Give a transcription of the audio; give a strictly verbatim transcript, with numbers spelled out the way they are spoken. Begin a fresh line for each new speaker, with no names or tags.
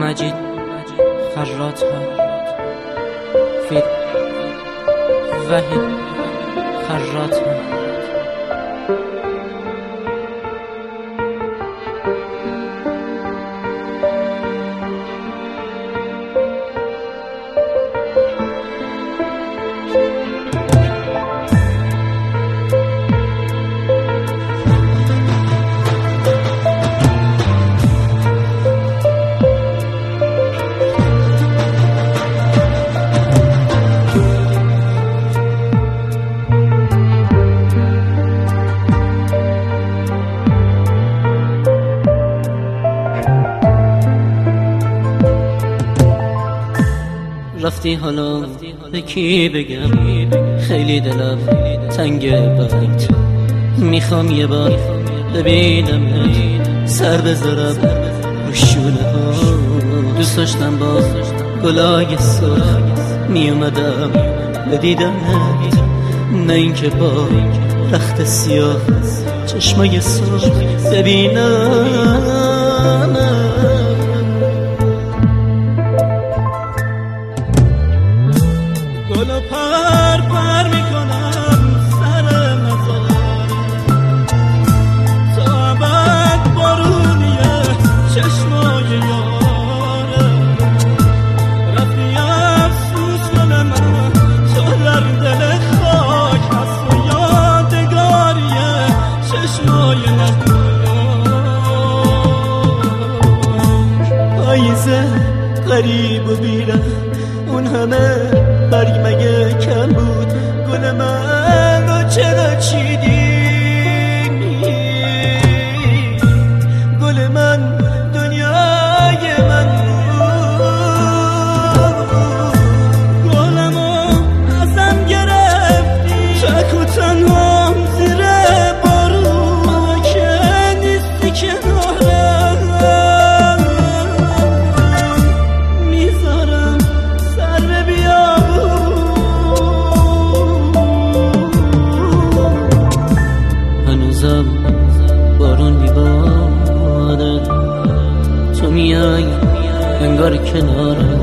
مجید خرات ها فید وحید خرات ها رفتی حالا به کی بگم خیلی دلم تنگ بیت میخوام یه بار ببینم سر بذارم رو شونه ها دوست داشتم با گلای سرخ میومدم به دیدنت نه اینکه با رخت سیاه چشمای سرخ ببینم
گل پر پر میکنم سر مزار تا ابد بارونیه چشمای یاره رفتی افسوس گل من تو در دل خاک هست و یادگاریه چشمای ندیار پاییزه غریب و بیره اون همه برگ مگه کم بود گل من رو چرا چیدی گل من دنیای من بود گلمو ازم گرفتی تک و تنها زیر بارون که نیستی کنارم میذارم سر به
هنوزم بارون میباره تو میای انگار کنارم